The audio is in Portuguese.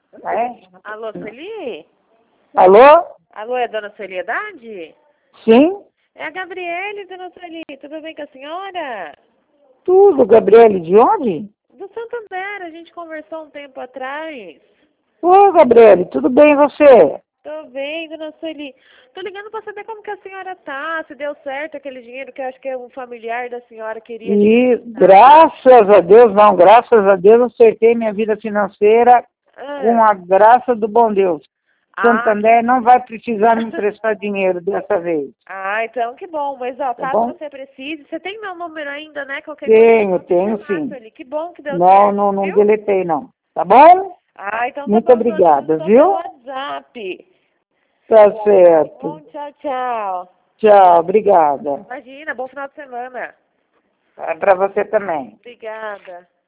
É? Alô, Celi? Alô? Alô, é a dona Celiedade? Sim? É a Gabriele, dona Celi. Tudo bem com a senhora? Tudo, Gabriele, de onde? Do Santander, a gente conversou um tempo atrás. Ô, Gabriele, tudo bem e você? Tô bem, dona Celi. Tô ligando pra saber como que a senhora tá, se deu certo aquele dinheiro que eu acho que um familiar da senhora queria E depositar. graças a Deus, acertei minha vida financeira com a graça do bom Deus. Ah, Santander não vai precisar me emprestar dinheiro dessa vez, então que bom. Mas, ó, tá caso bom? você precise, você tem meu número ainda, né? Qualquer Tenho coisa, sim. Celi. Que bom que deu Não, certo, não, não viu? deletei não, tá bom? Então tá Muito bom, tô ligando obrigada, só pelo viu? WhatsApp. Tá Bom, certo. tchau, tchau. Tchau, obrigada. Imagina, bom final de semana. Para você também. Obrigada.